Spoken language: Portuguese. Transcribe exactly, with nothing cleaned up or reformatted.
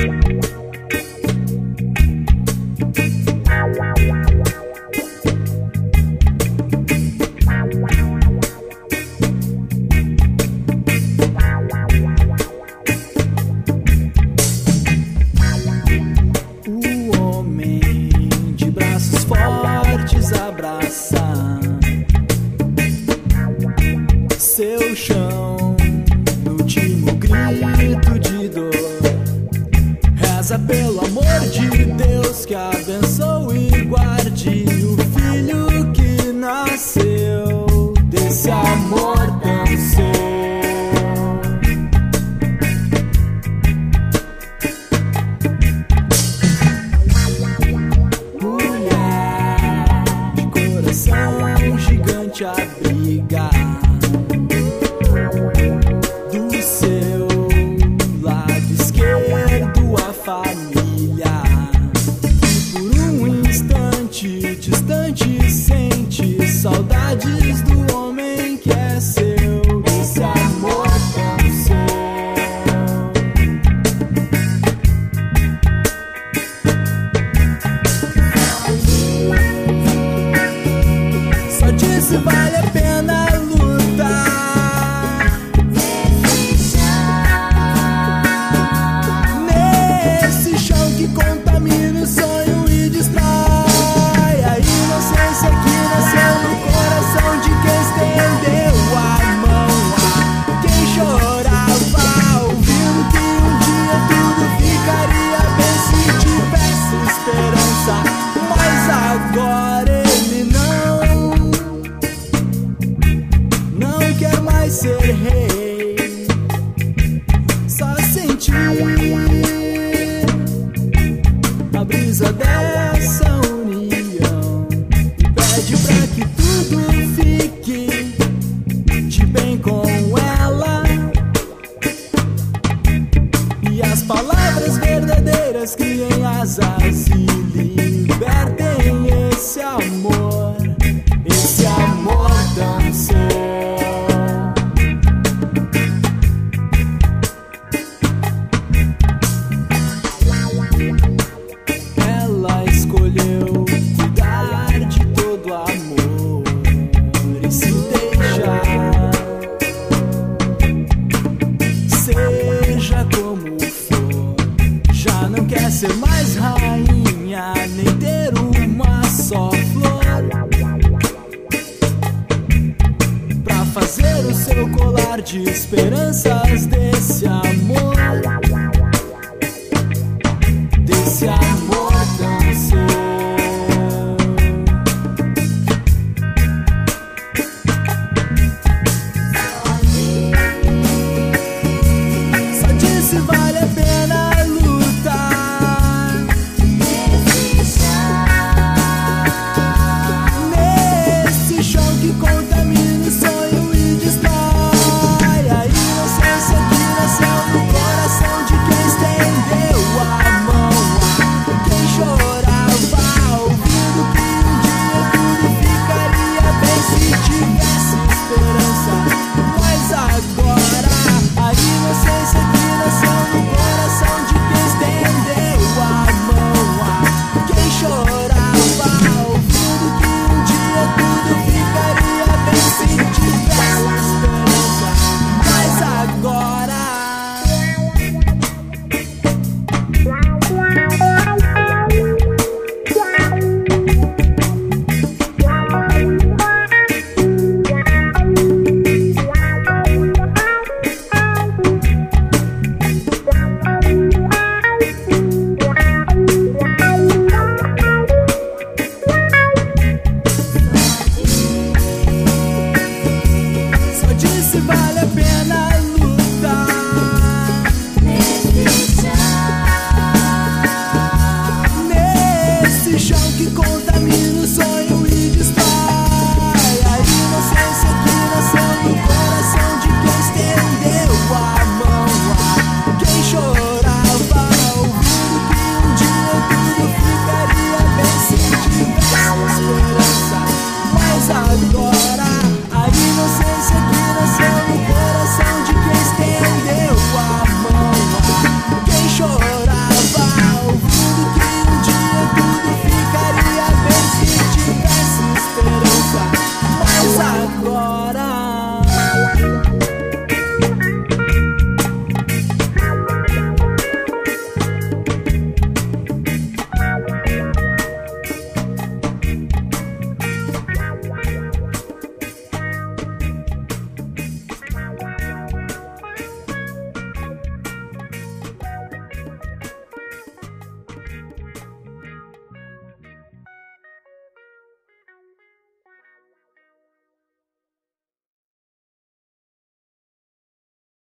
Seu chão, no último grito de dor, reza pelo amor de Deus que abençoe e guarde o filho que nasceu desse amor tão seu. Mulher de coração gigante abriga do seu lado esquerdo a família. Por um instante distante sente saudades do homem que é seu, esse amor tão seu. Só disse vale a pena lutar nesse chão que contamina o sonho e distrai a inocência que nasceu no coração de quem estendeu a mão a quem chorava, ouvindo que um dia tudo ficaria bem se tivesse esperança. Mas agora ele não, não quer mais ser rei, só sentir a brisa dessa união e pede pra que tudo fique de bem com ela. E as palavras verdadeiras criem asas e libertem esse amor, esse amor tão seu. Ela escolheu cuidar de todo amor e se deixar, seja como for, já não quer ser mais